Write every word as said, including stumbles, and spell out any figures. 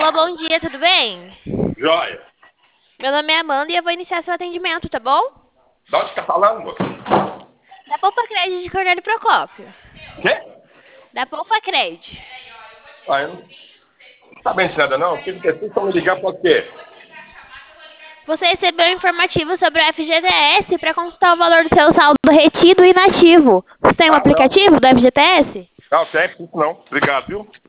Alô, bom dia, tudo bem? Joia. Meu nome é Amanda e eu vou iniciar seu atendimento, tá bom? De onde que tá falando, moço? Da Poupa Crédito de Cornélio Procópio. Quê? Da Poupa Crédito. Ah, eu não sabendo de nada, não. O que que vocês estão me ligando por quê? Você recebeu um informativo sobre o F G T S para consultar o valor do seu saldo retido e inativo. Você tem um Ah, não. aplicativo do F G T S? Não, tem, isso não. Obrigado, viu?